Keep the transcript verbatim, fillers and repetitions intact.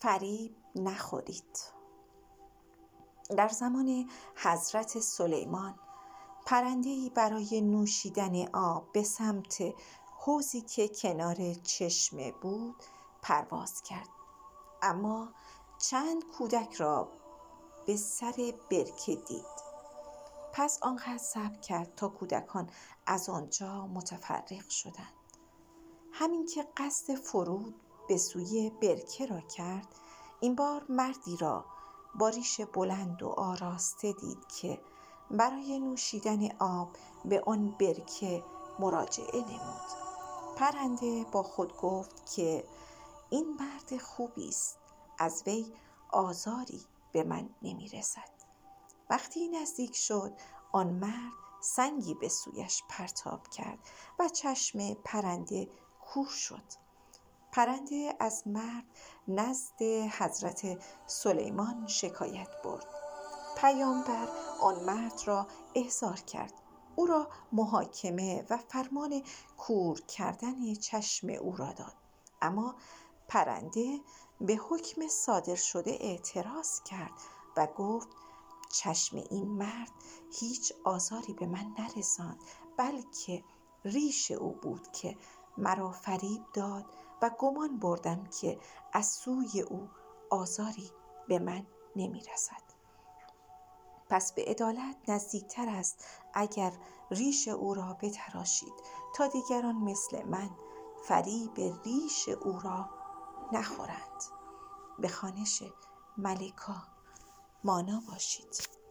فریب نخورید. در زمان حضرت سلیمان پرنده‌ای برای نوشیدن آب به سمت حوضی که کنار چشمه بود پرواز کرد، اما چند کودک را به سر برکه دید. پس آنقدر صبر کرد تا کودکان از آنجا متفرق شدند. همین که قصد فرود به سوی برکه را کرد، این بار مردی را با ریش بلند و آراسته دید که برای نوشیدن آب به آن برکه مراجعه نمود. پرنده با خود گفت که این مرد خوبی است، از وی آزاری به من نمی رسد. وقتی نزدیک شد، آن مرد سنگی به سویش پرتاب کرد و چشم پرنده کور شد. پرنده از مرد نزد حضرت سلیمان شکایت برد. پیامبر آن مرد را احضار کرد، او را محاکمه و فرمان کور کردن چشم او را داد. اما پرنده به حکم صادر شده اعتراض کرد و گفت چشم این مرد هیچ آزاری به من نرساند، بلکه ریش او بود که مرا فریب داد و گمان بردم که از سوی او آزاری به من نمی رسد. پس به عدالت نزدیکتر است اگر ریش او را بتراشید تا دیگران مثل من فریب ریش او را نخورند. به خوانش ملکا مانا باشید.